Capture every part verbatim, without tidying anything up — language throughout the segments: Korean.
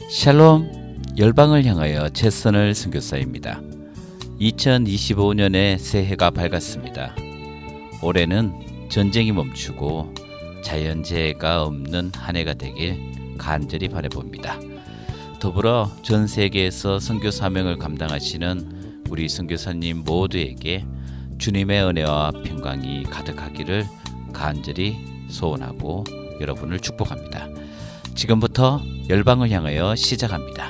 샬롬, 열방을 향하여 최선을 선교사입니다. 이천이십오 년의 새해가 밝았습니다. 올해는 전쟁이 멈추고 자연재해가 없는 한 해가 되길 간절히 바라봅니다. 더불어 전 세계에서 선교 사명을 감당하시는 우리 선교사님 모두에게 주님의 은혜와 평강이 가득하기를 간절히 소원하고 여러분을 축복합니다. 지금부터 열방을 향하여 시작합니다.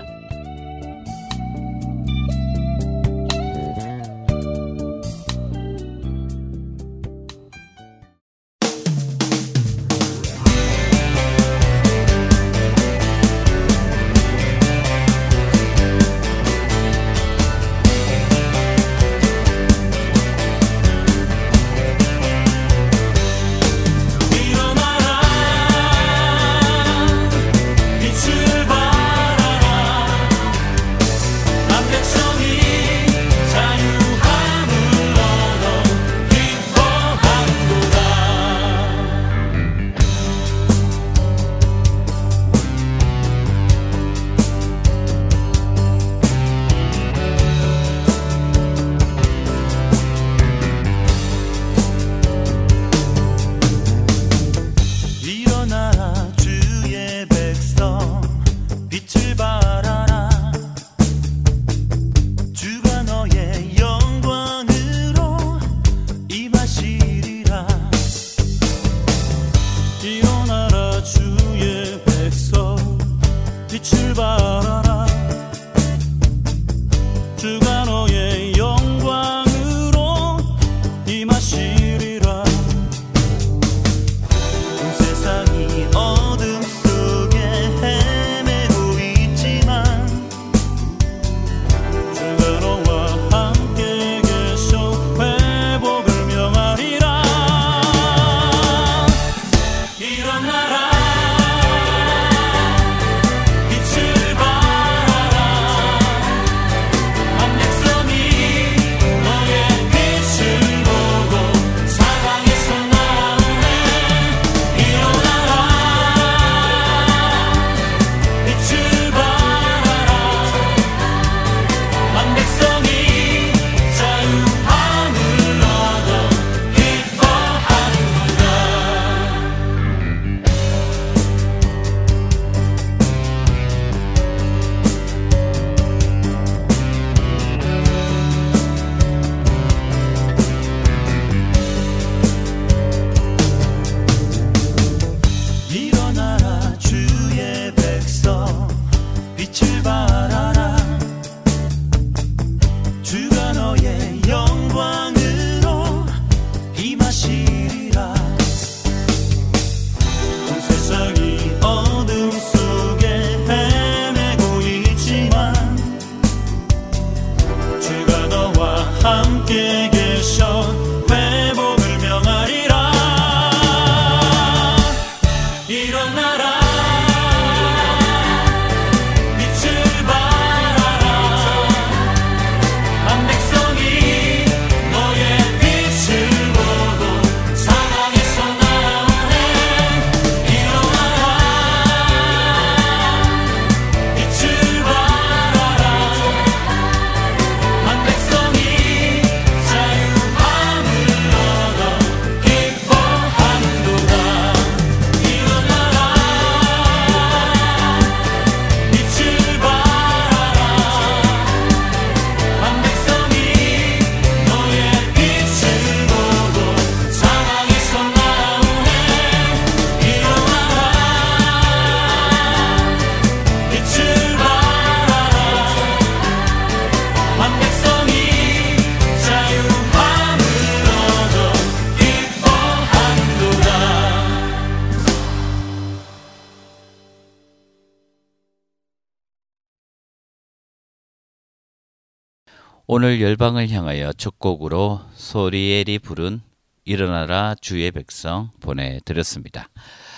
오늘 열방을 향하여 첫 곡으로 소리엘이 부른 일어나라 주의 백성 보내드렸습니다.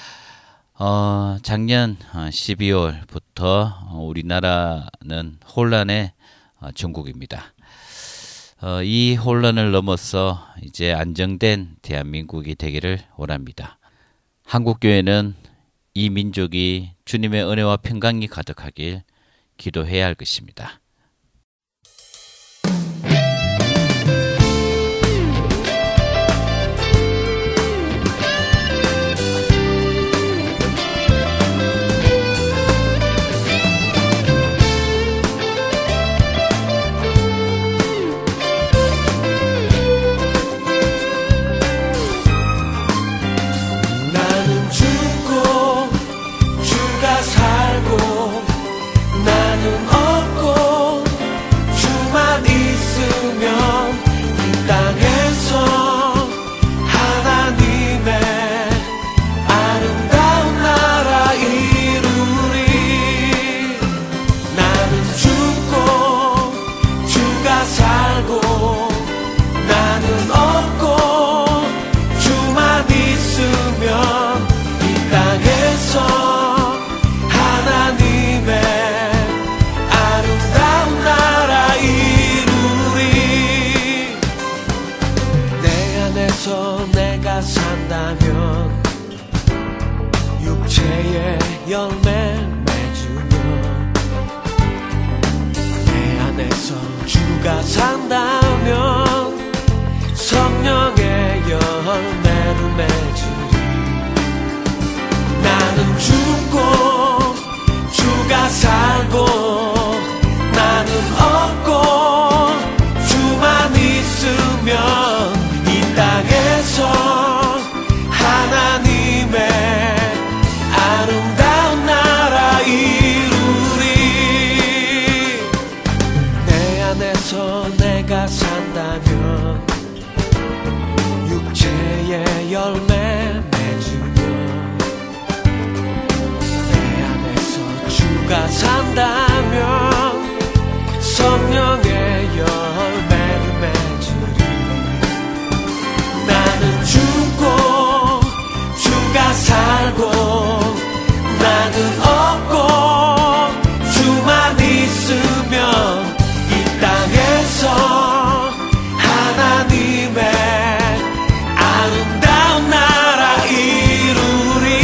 어, 작년 십이월부터 우리나라는 혼란의 전국입니다. 어, 이 혼란을 넘어서 이제 안정된 대한민국이 되기를 원합니다. 한국교회는 이 민족이 주님의 은혜와 평강이 가득하길 기도해야 할 것입니다. 내가 산다면 육체의 열매 맺으며 내 안에서 주가 산다면 성령의 열매를 맺으리. 나는 죽고 주가 살고 나는 없고 주만 있으면 이 땅에서 하나님의 아름다운 나라 이루리. 내 안에서 내가 산다면 육체의 열매 맺으며 내 안에서 주가 산다면 성령의 열매를 맺으리. 나는 죽고 주가 살고 나는 없고 주만 있으면 이 땅에서 하나님의 아름다운 나라 이루리.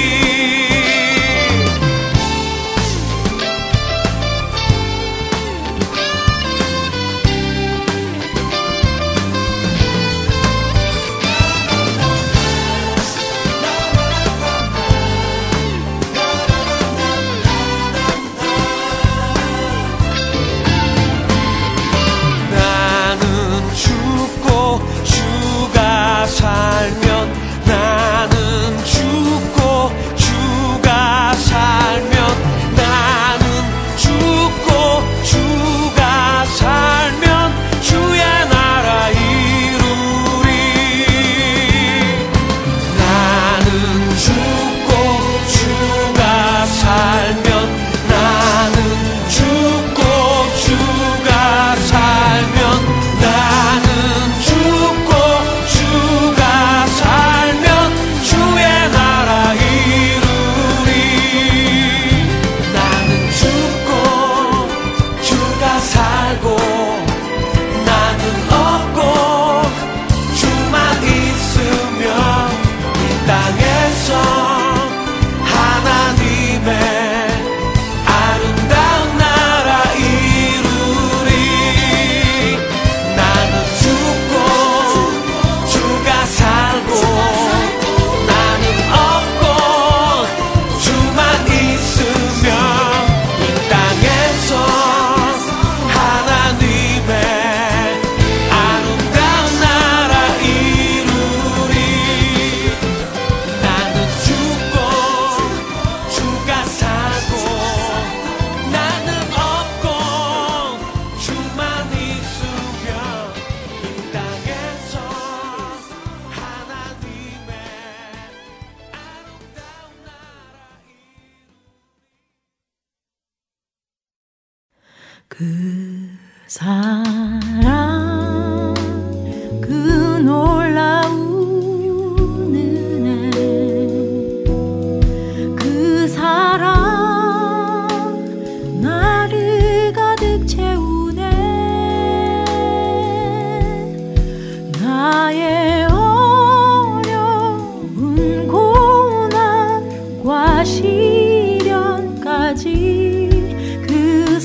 살면 나는 죽고 주가 살면 나는 죽고 주가 살면 주의 나라 이루리. 나는 죽고 주가 살면 나는 죽고 주가 살면 나는 죽고 주가 살면 주의 나라 이루리. 나는 죽고 주가 살고 나는 없고 주만 있으면 이 땅에서 하나님의 아름다운 나라 이루리. 나는 죽고 주가 살고 나는 없고 주만 있으면 이 땅에서 하나님의 아름다운 나라 이루리. 나는 죽고 주가 살고 나는 없고 주만 있으면 이 땅에서 하나님의 아름다운 나라 그 사랑 그 놀라운 은혜 그 사랑 나를 가득 채우네. 나의 어려운 고난과 시련까지 그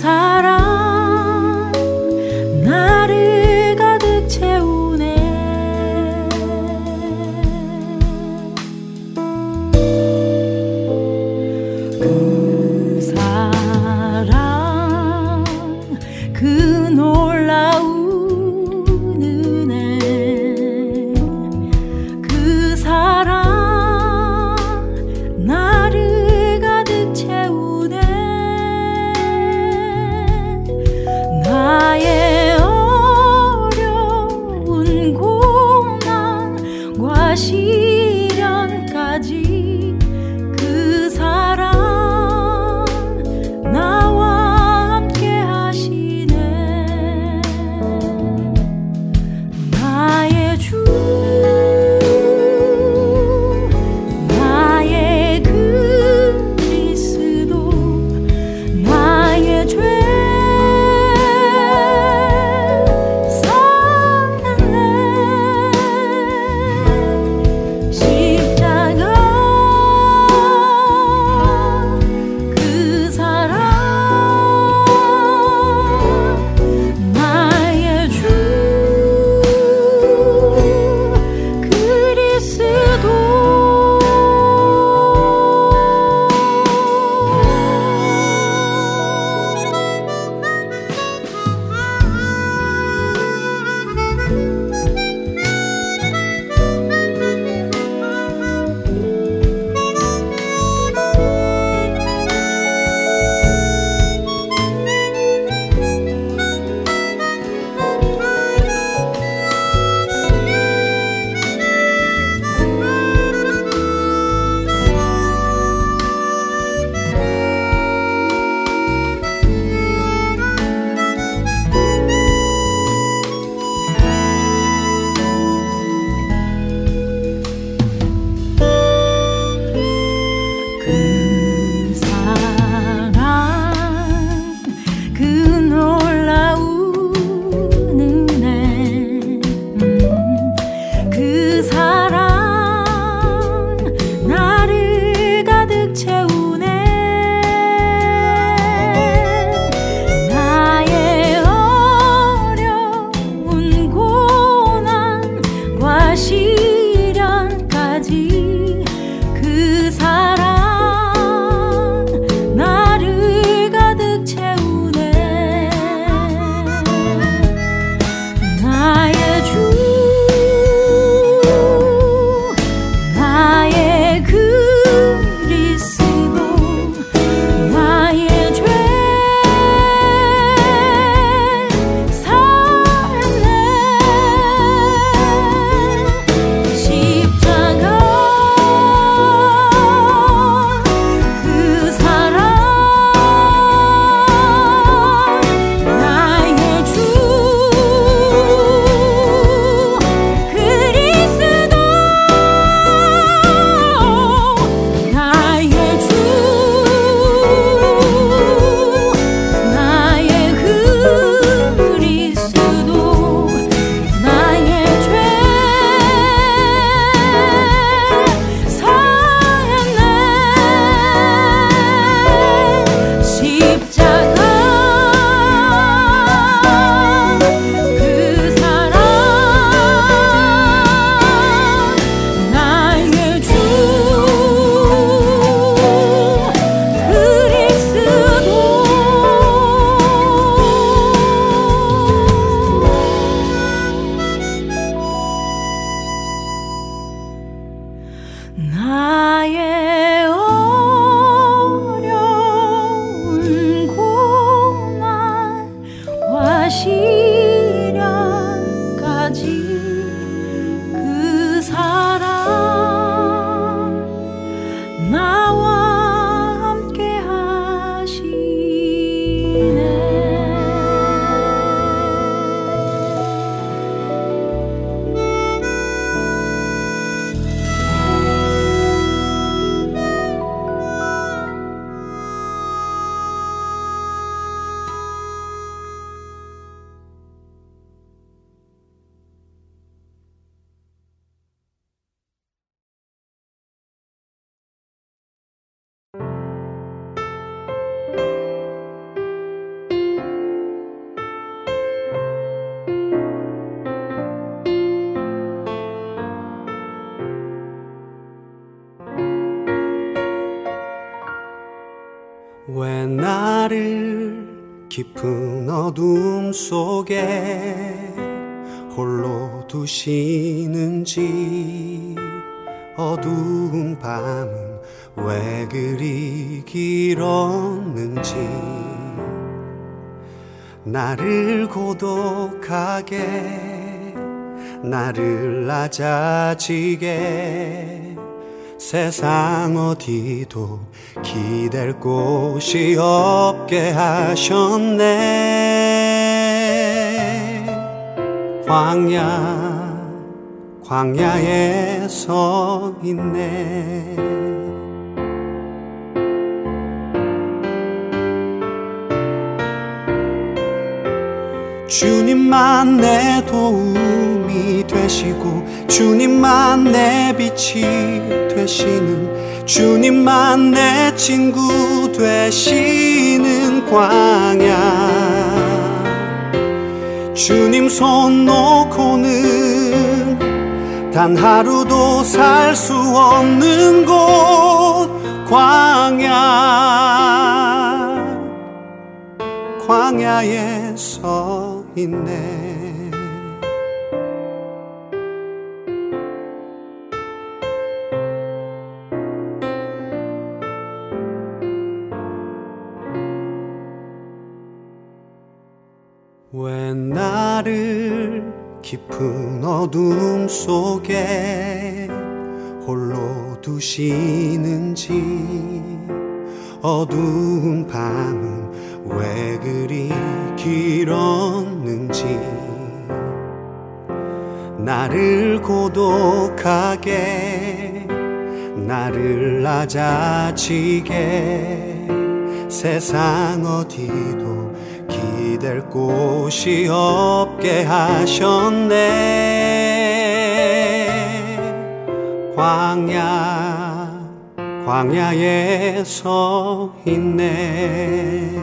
나를 깊은 어둠 속에 홀로 두시는지, 어두운 밤은 왜 그리 길었는지, 나를 고독하게, 나를 낮아지게, 세상 어디도 기댈 곳이 없게 하셨네. 광야, 광야에 서 있네. 주님만 내 도움이 되시고, 주님만 내 빛이 되시는, 주님만 내 친구 되시는 광야. 주님 손 놓고는 단 하루도 살 수 없는 곳, 광야, 광야에 서 있네. 왜 나를 깊은 어둠 속에 홀로 두시는지, 어두운 밤은 왜 그리 길었는지, 나를 고독하게, 나를 낮아지게, 세상 어디도 기댈 곳이 없게 하셨네. 광야, 광야에 서 있네.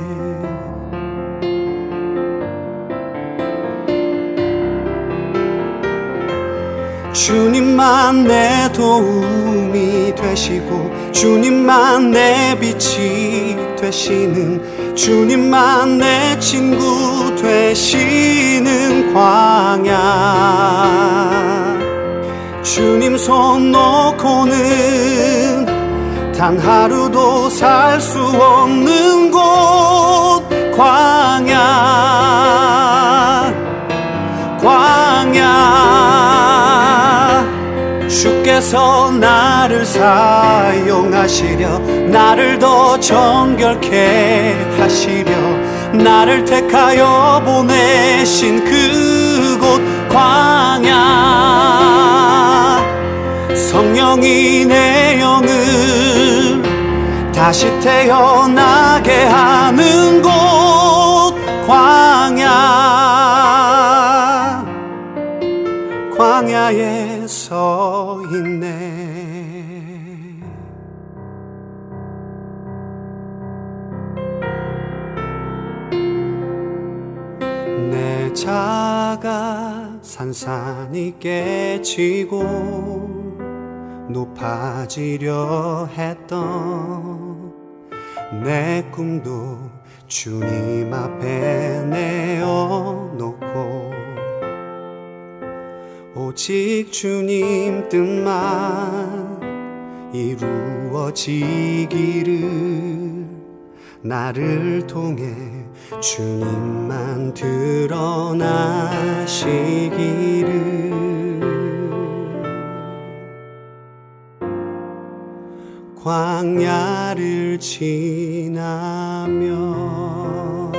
주님만 내 도움이 되시고, 주님만 내 빛이 되시는, 주님만 내 친구 되시는 광야. 주님 손 놓고는 단 하루도 살 수 없는 곳, 광야, 광야. 주께서 나를 사용하시려, 나를 더 정결케 하시려, 나를 택하여 보내신 그곳, 광야. 성령이 내 영을 다시 태어나게 하는 곳, 광야, 광야에 서 있네. 내 자가 산산이 깨지고 높아지려 했던 내 꿈도 주님 앞에 내어놓고, 오직 주님 뜻만 이루어지기를, 나를 통해 주님만 드러나시기를. 광야를 지나며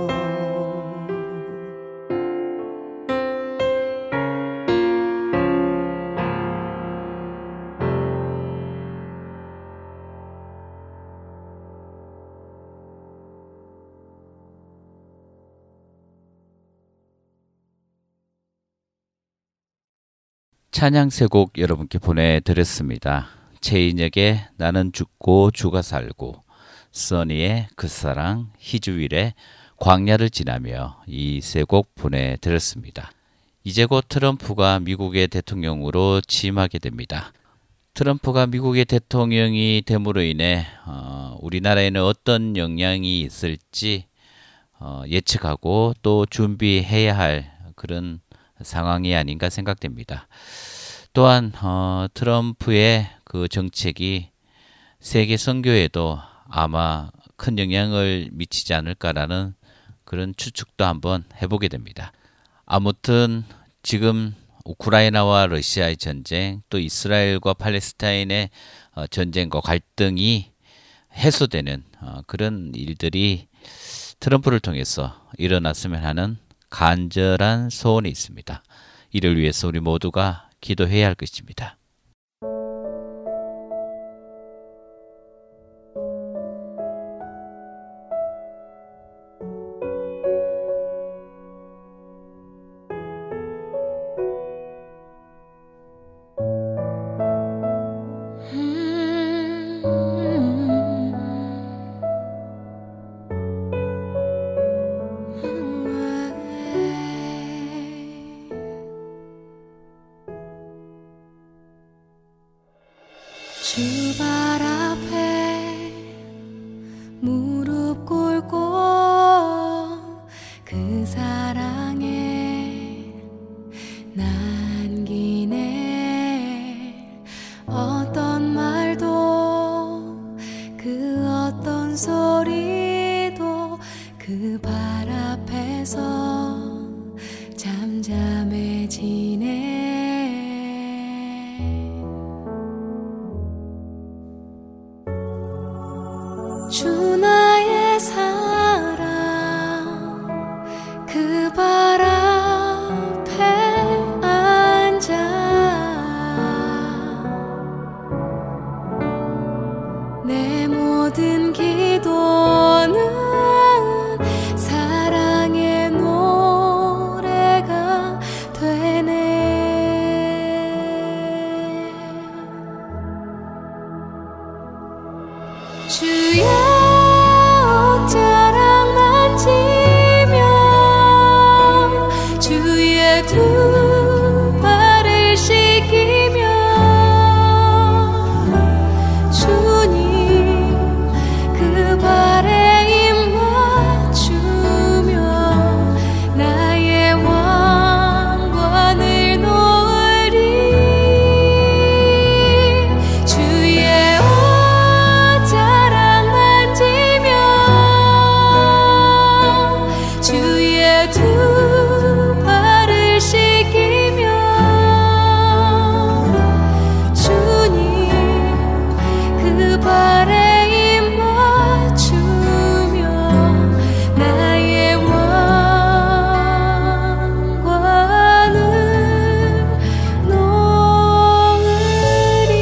찬양 세 곡 여러분께 보내드렸습니다. 최인혁의 나는 죽고 주가 살고, 써니의 그 사랑, 희주일의 광야를 지나며, 이 세 곡 보내드렸습니다. 이제 곧 트럼프가 미국의 대통령으로 취임하게 됩니다. 트럼프가 미국의 대통령이 됨으로 인해 어, 우리나라에는 어떤 영향이 있을지 어, 예측하고 또 준비해야 할 그런 상황이 아닌가 생각됩니다. 또한 어, 트럼프의 그 정책이 세계 선교에도 아마 큰 영향을 미치지 않을까라는 그런 추측도 한번 해보게 됩니다. 아무튼 지금 우크라이나와 러시아의 전쟁, 또 이스라엘과 팔레스타인의 어, 전쟁과 갈등이 해소되는 어, 그런 일들이 트럼프를 통해서 일어났으면 하는 간절한 소원이 있습니다. 이를 위해서 우리 모두가 기도해야 할 것입니다. 주발 앞에 무릎 꿇고 그 사랑에 남기네. 어떤 말도 그 어떤 소리도 그 발 앞에서 잠잠해지네. 주 나의 사랑 그 발 앞에 앉아 내 모든 기도는 사랑의 노래가 되네. 주의 옷자락 만지며 주의 두 발을 씻기며 주님 그 발에 입 맞추며 나의 왕관을 놓으리. 주의 옷자락 만지며 주의 두 발을 씻기며 주님 그 발에 입 맞추며 나의 왕관을 놓으리.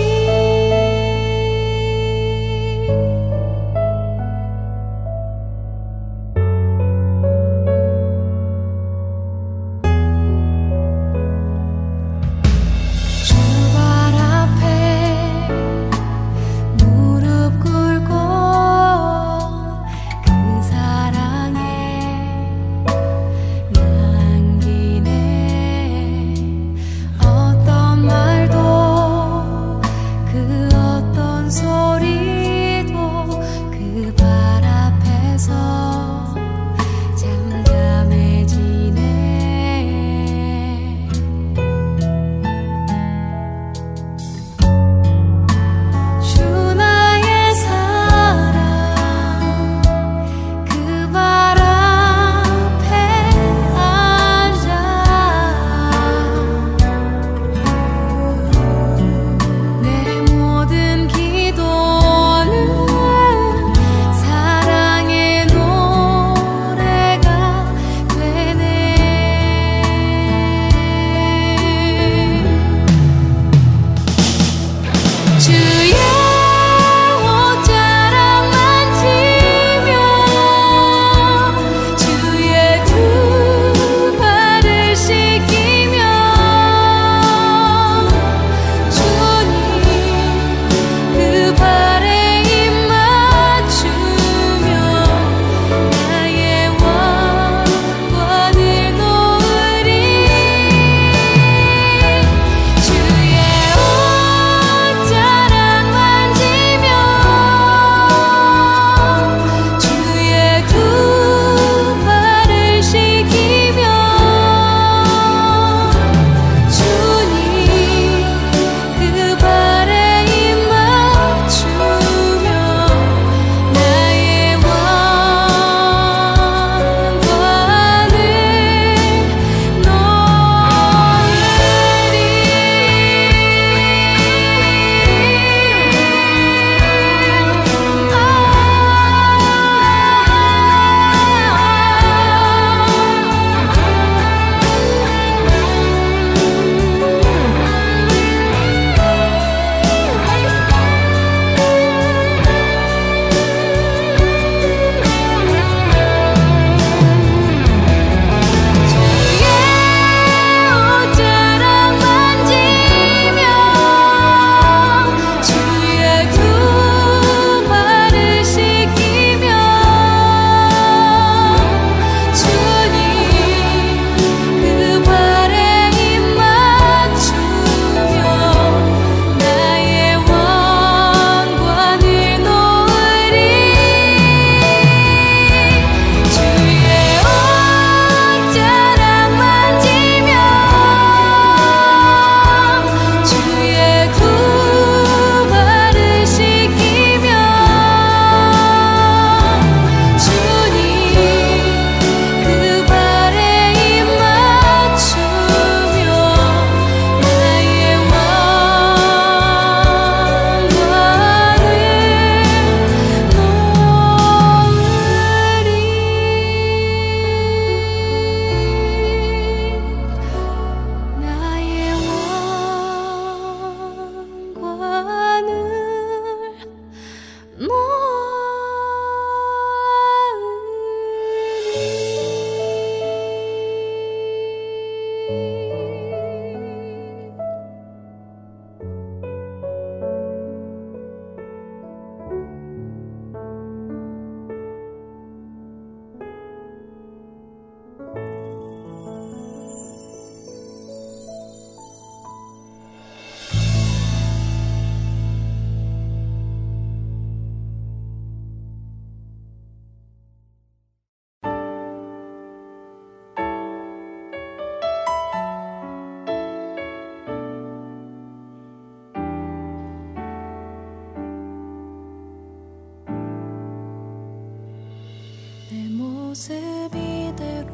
그대로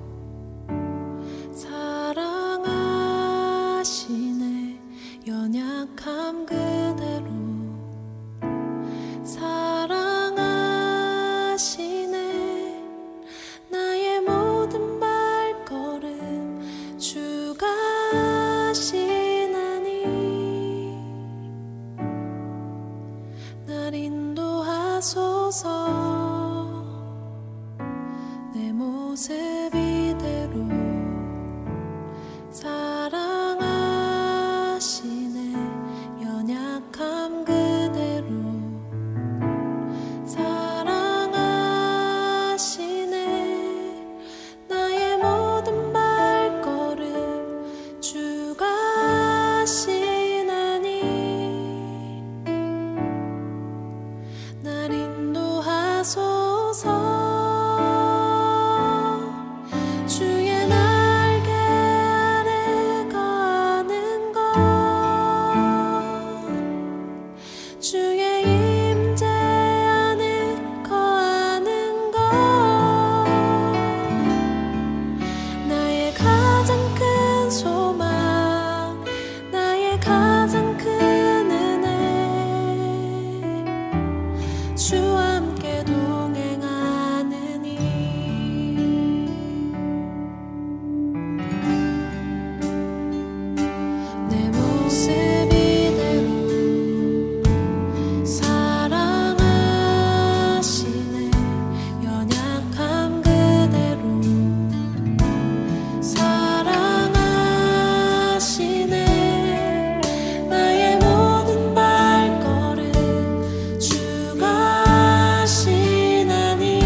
사랑하시네 연약함 그대로 사랑하시네 나의 모든 발걸음 주가 하시나니 날 인도하소서 내 모습 이대로 사랑하시네 연약함 그대로 사랑하시네 나의 모든 발걸음 주가 하시나니 날 인도하소서 주의 날개 아래 거하는 것 주의 임재 안에 거하는 것 나의 가장 큰 소망 나의 가장 큰 은혜 주와 함께 동행하느니 내 모습 이대로 사랑하시네 연약함 그대로 사랑하시네 나의 모든 발걸음 주가 하시나니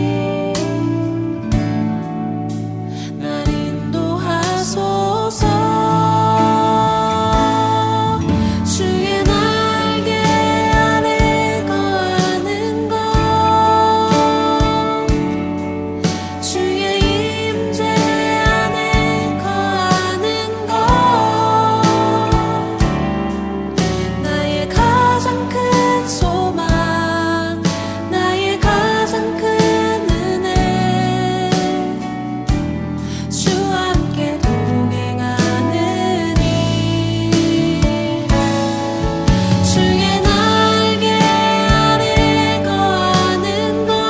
날 인도하소서 주의 날개 아래 거하는 것 주의 임재 안에 거하는 것 나의 가장 큰 소망 나의 가장 큰 은혜 주와 함께 동행하느니 주의 날개 아래 거하는 것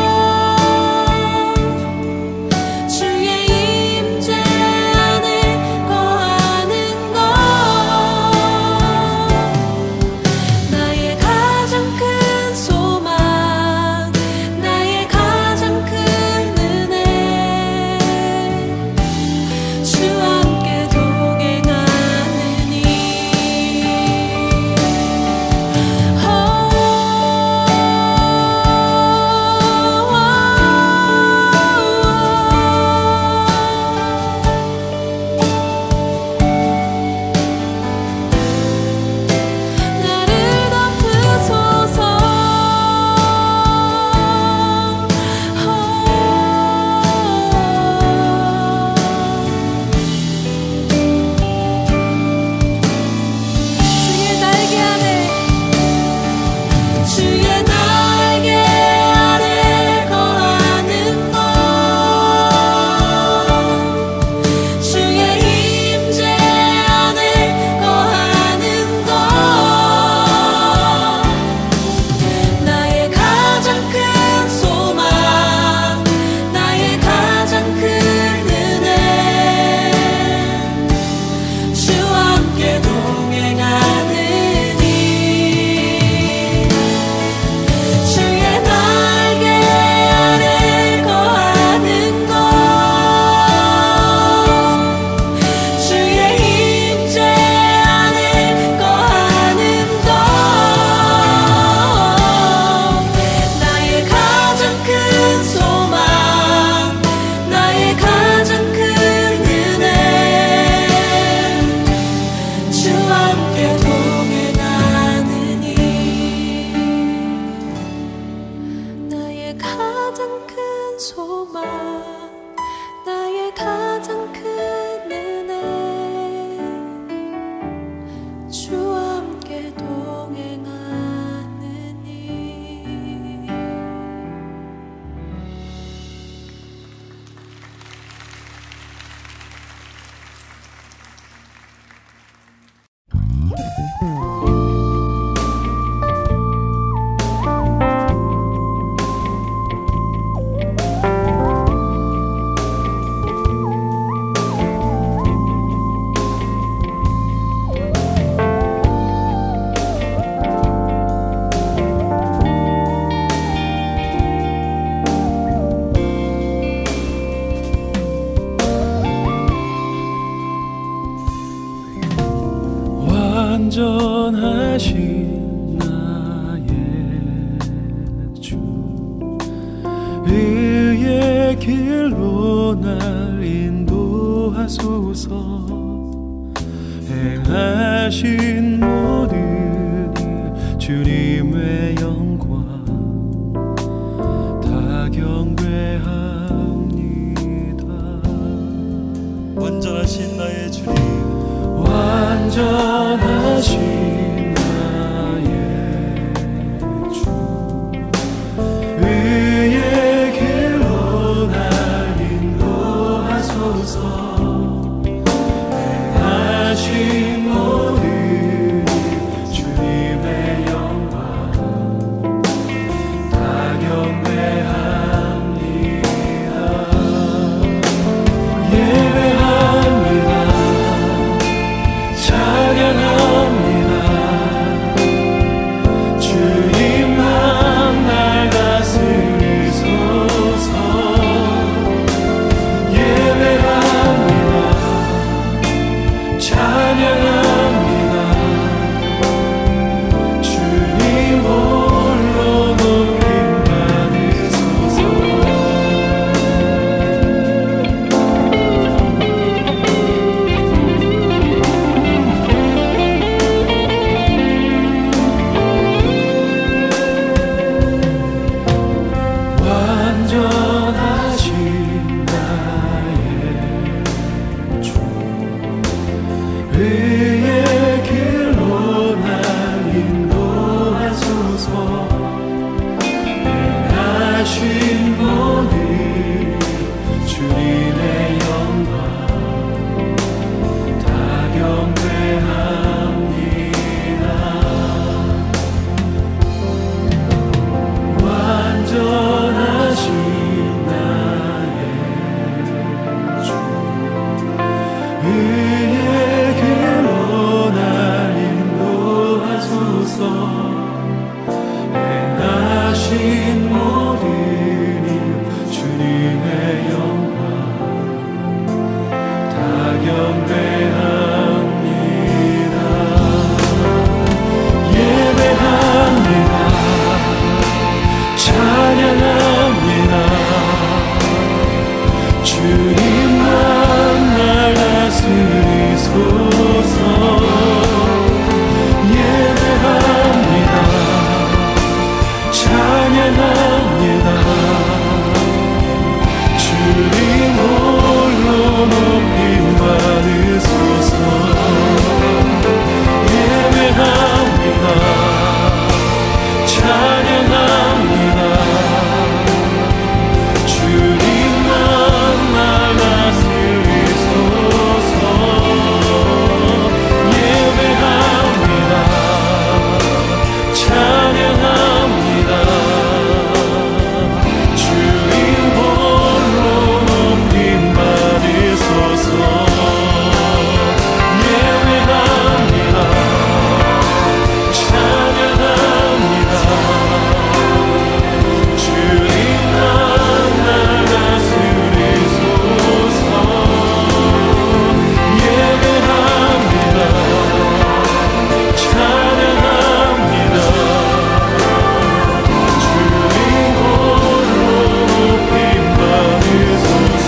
주의 임재 안에 거하는 것 나의 가장 큰 소망 나의 가장 큰 은혜 주와 함께 동행하느니 나를 덮으소서 주의 날개 아래 주의 날개 아래 거하는 것 주의 임재 안에 거하는 것 나의 가장 큰 소망 나의 가장 큰 은혜 주와 함께 동행하느니 주의 날개 아래 거하는 것 주의 임재 안에 거하는 것 나의 가장 큰 소망 나의 가장 큰 은혜 주와 함께 동행하느니 나의 가장 큰 소망 나의 가장 큰 은혜 주와 함께 동행하느니 완전하신 나의 주 의의 길로 날 인도하소서 행하신 모든 일 주님의 영광 다 경배합니다. 완전하신 나의 주님 완전하신 나의 주 의의 길로 날 인도하소서 행하신 모든 주님의 영광 다 경배합니다. 예배합니다. 찬양합니다. 주님만 날 다스리소서. 예배합니다. 찬양합니다. 주님 홀로 높임 받으소서. 완전하신 나의 주 의의 길로 날 인도하소서 행하신 모든 주님의 영광 다 경배합니다. 완전하신 나의 주 의의 길로 날 인도하소서 행하신 모든 일 주님의 영광 다 경배합니다. 예배합니다. 찬양합니다. 주님만 날 다스리소서. 예배합니다. 찬양합니다. 주님 홀로 높임 받으소서. 예배합니다. 찬양합니다. 주님만 날 다스리소서. 예배합니다. 찬양합니다. 주님 홀로 높임 받으소서. 예배합니다. 찬양합니다. 주님만 날 다스리소서. 예배합니다. 찬양합니다. 주님 홀로 높임 받으소서.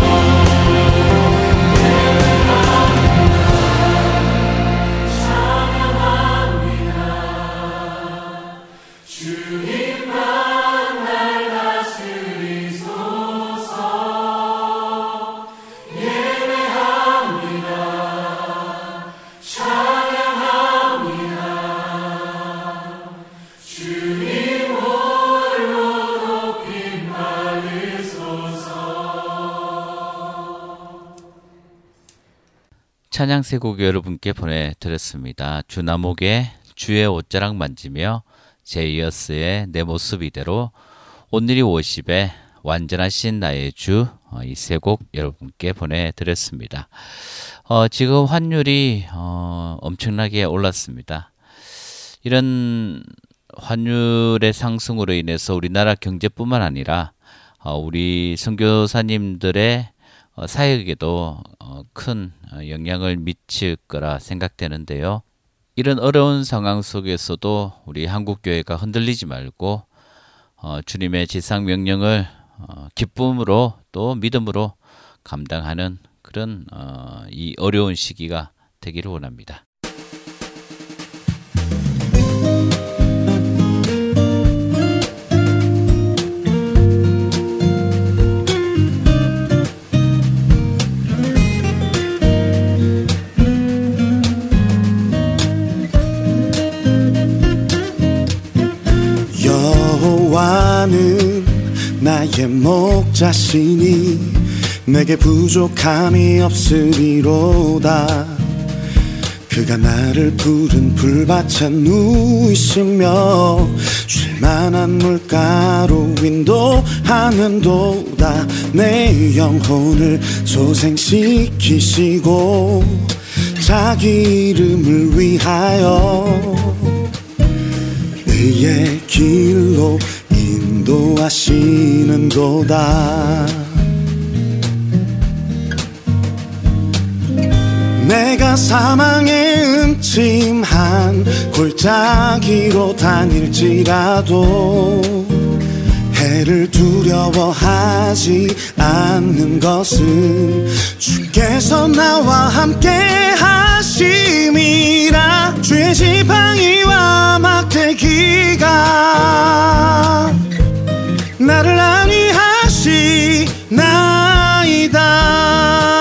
찬양 세 곡 여러분께 보내드렸습니다. 주나목의 주의 옷자락 만지며 제이어스의 내 모습 이대로 온누리 오십의 완전하신 나의 주 이 세 곡 여러분께 보내드렸습니다. 어, 지금 환율이 어, 엄청나게 올랐습니다. 이런 환율의 상승으로 인해서 우리나라 경제뿐만 아니라 어, 우리 선교사님들의 어, 사역에도 어, 큰 영향을 미칠 거라 생각되는데요. 이런 어려운 상황 속에서도 우리 한국교회가 흔들리지 말고 어, 주님의 지상 명령을 어, 기쁨으로 또 믿음으로 감당하는 그런 어, 이 어려운 시기가 되기를 원합니다. 여호와는 나의 목자시니 내게 부족함이 없으리로다. 그가 나를 푸른 풀밭에 누이시며 쉴만한 물가로 인도하는도다. 내 영혼을 소생시키시고 자기 이름을 위하여 의의 길로 인도하시는도다. 내가 사망의 음침한 골짜기로 다닐지라도 해를 두려워하지 않는 것은 주께서 나와 함께 하심이라. 주의 지팡이와 막대기가 나를 안위하시나이다.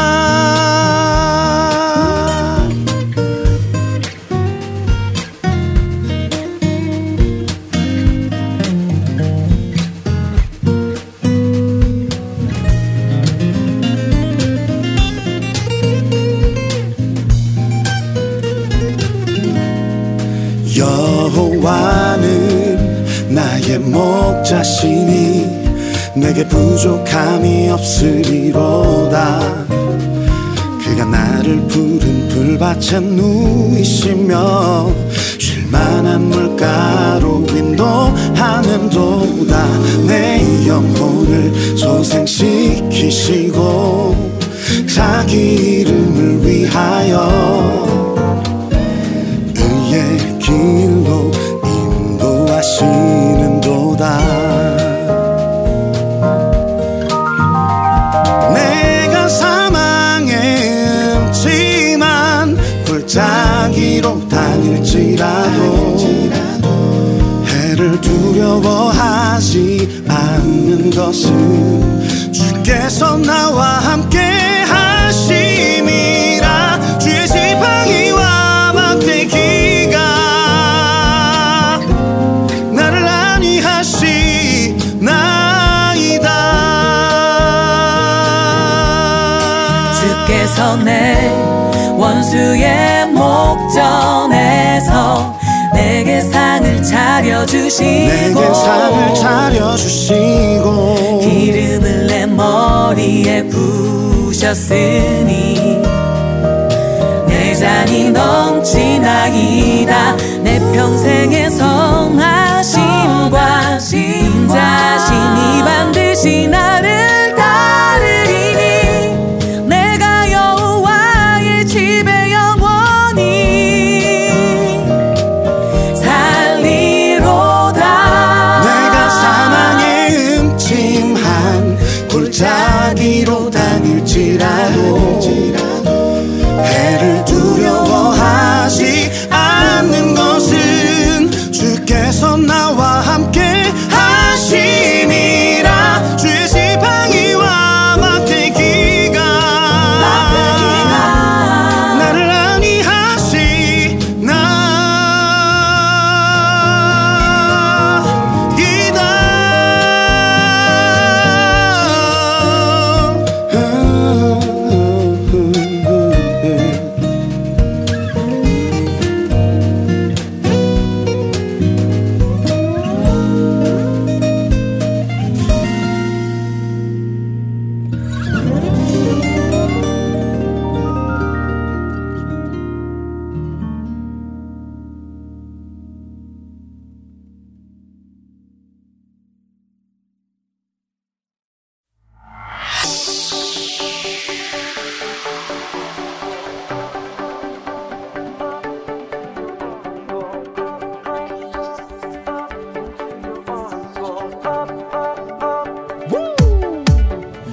여호와는 나의 목자시니 내게 부족함이 없으리로다. 그가 나를 푸른 풀밭에 누이시며 쉴만한 물가로 인도하는도다. 내 영혼을 소생시키시고 자기 이름을 위하여 의의 길로 인도하시는도다. 내가 사망의 음침한 골짜기로 다닐지라도 해를 두려워하지 않는 것은 주께서 나와 함께 하심이라. 주의 지팡이와 막대기가 나를 안위하시나이다. 주께서 내 원수의 목전에서 내게 상을 차려주시고 내게 상을 차려주시고 기름을 내 머리에 부으셨으니 내 잔이 넘치나이다. 내 평생의 성하심과 인자심이 반드시 나를 따르리니 내가 여호와의 집에 영원히 살리로다. 내가 사망의 음침한 골짜기로 다닐지라도 해를 두려워하지 않는 것은 주께서 나와 함께 하심이라. 주의 지팡이와 막대기가 나를 안위하시나이다.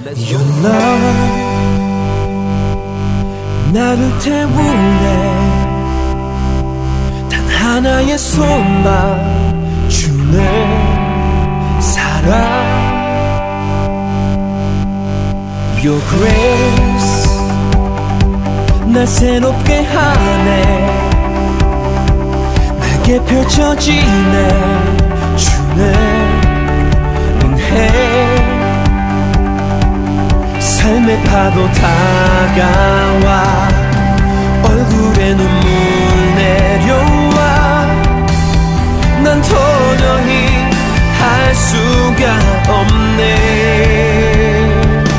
Your love 나를 태우네 단 하나의 소망 주네 사랑 Your grace 날 새롭게 하네 내게 펼쳐지네 주네 은혜 삶의 파도 다가와 얼굴에 눈물 내려와 난 도저히 할 수가 없네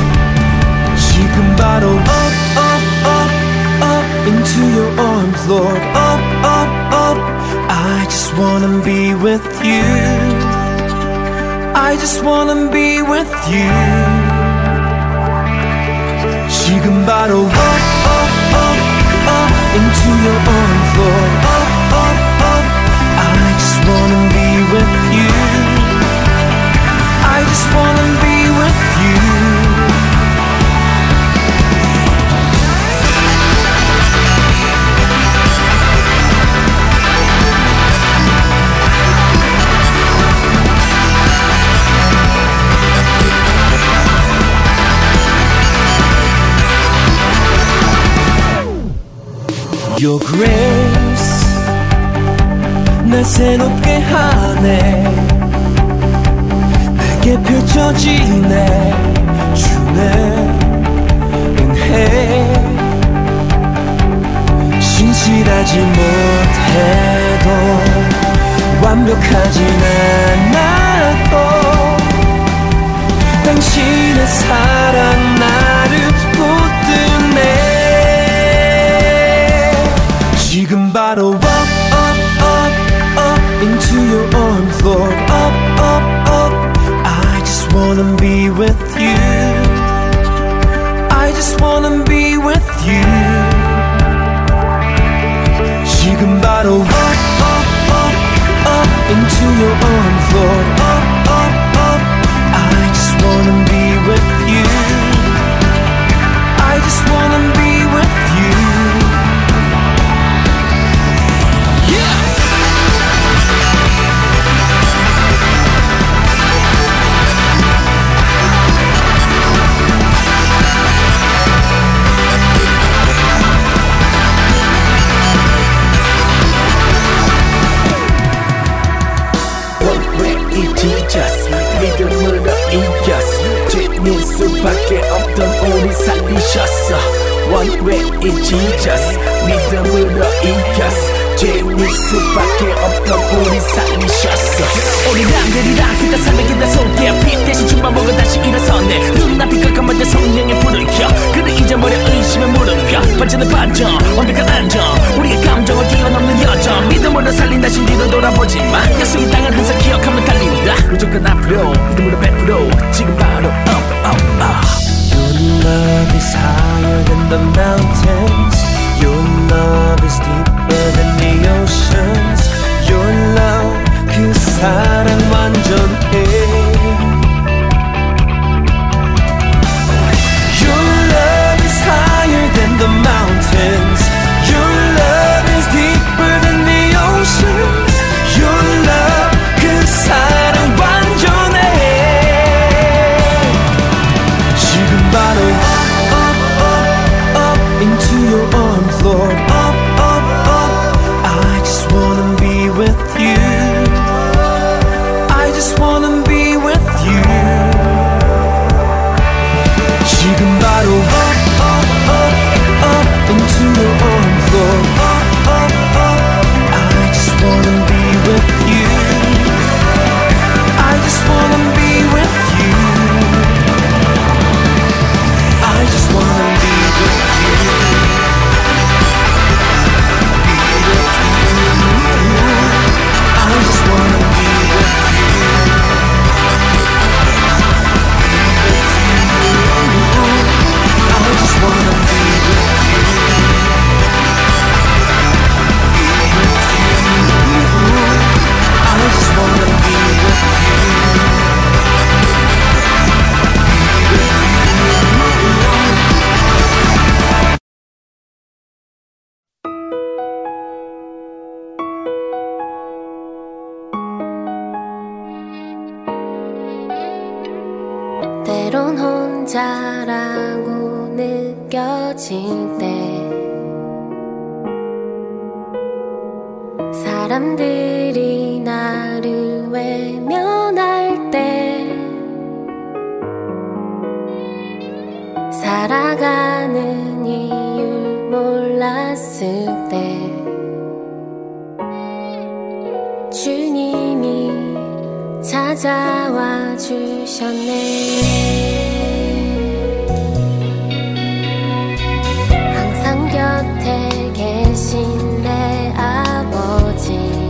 지금 바로 up up up up into your arms Lord up up up I just wanna be with you I just wanna be with you 지금 바로 up, up, up, up into your arms, Lord. Up, up, up. I just wanna be with you. I just wanna be with you. Your grace 날 새롭게 하네 내게 펼쳐지네 주네 은혜 신실하지 못해도 완벽하진 않아도 당신의 사랑 나를 붙드네 지금 바로 up, up, up, up into your arms, Lord. Up, up, up. I just wanna be with you. I just wanna be with you. 지금 바로 up, up, up, up into your arms, Lord. Up, up, up. I just wanna be with you. I just wanna be with you. Jesus 믿음으로 이겼어 죄는 수밖에 없던 우리 살리셨어 One way is Jesus 믿음으로 이겼어 죄는 수밖에 없던 우리 살리셨어 우리 남들이랑 그딴 삶의 그딴 속에 빛 대신 춤만 보고 다시 일어섰네 눈앞이 깜깜할 때 성령의 불을 켜 그를 잊어버려 의심의 무릎 펴 반전은 반전 완벽한 안정 우리의 감정을 뛰어넘는 여정 믿음으로 살린다 신뒤로 돌아보지만 약속의 땅을 항상 기억하며 달린다 무조건 앞으로 믿음으로 베풀어 지금 바로 up up up Your love is higher than the mountains Your love is deeper than the oceans Your love 그 사랑 완전해 Your love is higher than the mountains Your love is deeper than the oceans Your love 그 사랑 완전해 지금 바로 up, up, up, up 없다라고 느껴질 때 사람들이 나를 외면할 때 살아가는 이유를 몰랐을 때 주님이 찾아와 주셨네. 항상 곁에 계신 내 아버지,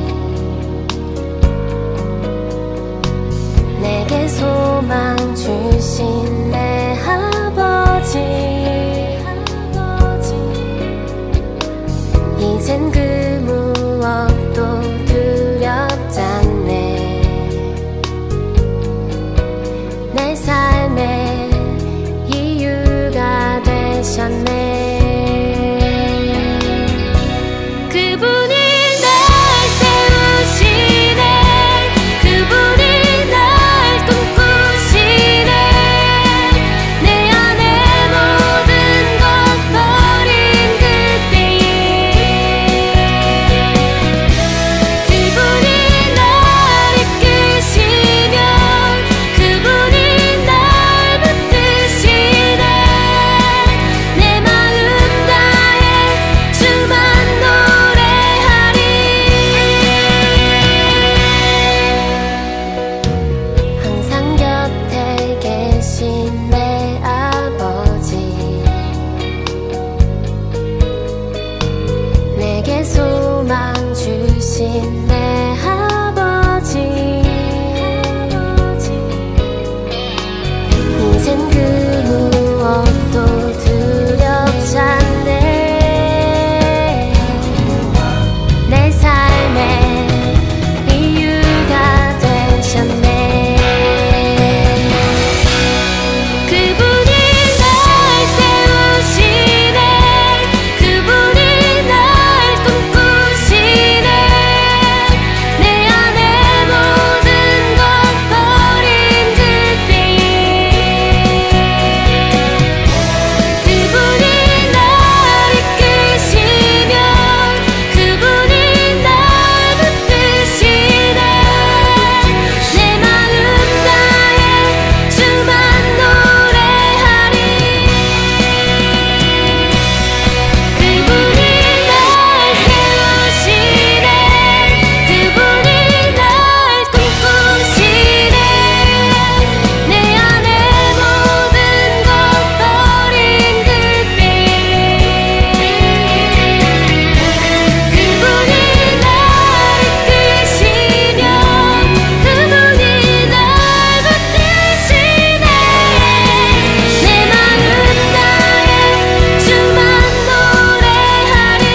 내게 소망 주신 내 아버지, 이젠 그 무엇도 두렵지 않네. 내 삶의 이유가 되셨네. 그분이 날 세우시네. 그분이 날 꿈꾸시네. 내 안에 모든 것 버린 그때에 그분이 날 이끄시며 그분이 날 붙드시네. 내 마음 다해 주만 노래하리. 항상 곁에 계신 내 아버지, 내게 소망 주신 내 아버지, 이젠 그 무엇도 두렵지 않네. 내 삶의 이유가 되셨네. 그분이 날 세우시네. 그분이 날 꿈꾸시네. 내 안에 모든 것 버린 그때에 그분이 날 이끄시며 그분이 날 붙드시네. 내 마음 다해 주만 노래하리. 그분이 날 세우시네. 그분이 날 꿈꾸시네. 내 안에 모든 것 버린 그때에 그분이 날 이끄시며 그분이 날 붙드시네. 내 마음 다해 주만 노래하리.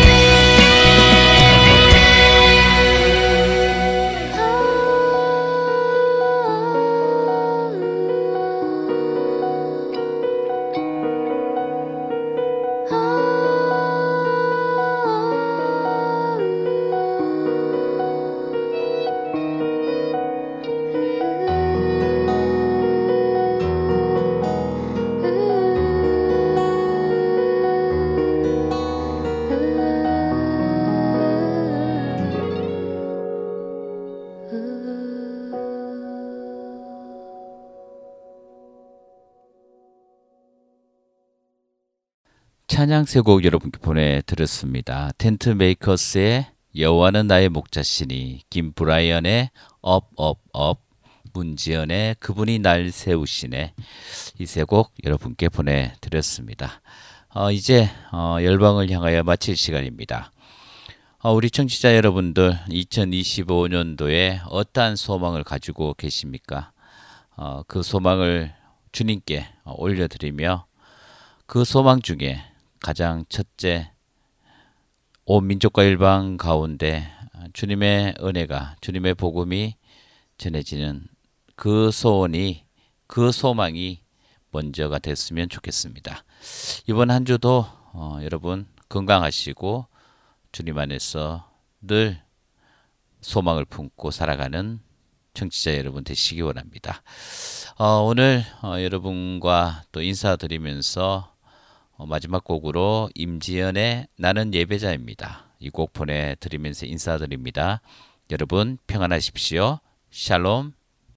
찬양 세 곡 여러분께 보내드렸습니다. 텐트 메이커스의 여호와는 나의 목자시니, 김브라이언의 업 업 업, 문지연의 그분이 날 세우시네, 이 세 곡 여러분께 보내드렸습니다. 어, 이제 어, 열방을 향하여 마칠 시간입니다. 어, 우리 청취자 여러분들, 이천이십오 년도에 어떠한 소망을 가지고 계십니까? 어, 그 소망을 주님께 올려드리며 그 소망 중에 가장 첫째, 온 민족과 일방 가운데 주님의 은혜가, 주님의 복음이 전해지는 그 소원이, 그 소망이 먼저가 됐으면 좋겠습니다. 이번 한 주도 어, 여러분 건강하시고 주님 안에서 늘 소망을 품고 살아가는 청취자 여러분 되시기 원합니다. 어, 오늘 어, 여러분과 또 인사드리면서 어, 마지막 곡으로 임지연의 나는 예배자입니다. 이 곡 보내드리면서 인사드립니다. 여러분 평안하십시오. 샬롬.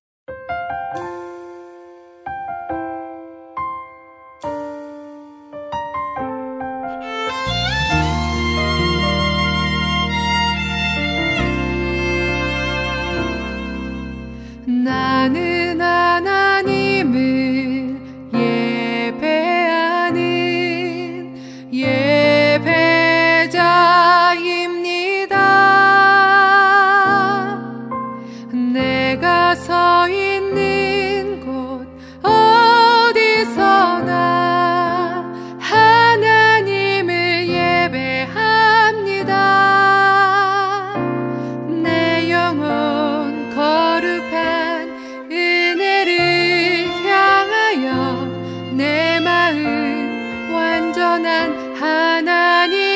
나는 하나님을 예배하는 예배자입니다. 내가 서 있는 곳 어디서나 하나님을 예배합니다. 내 영혼 거룩한 은혜를 향하여 내 마음 완전한 하나님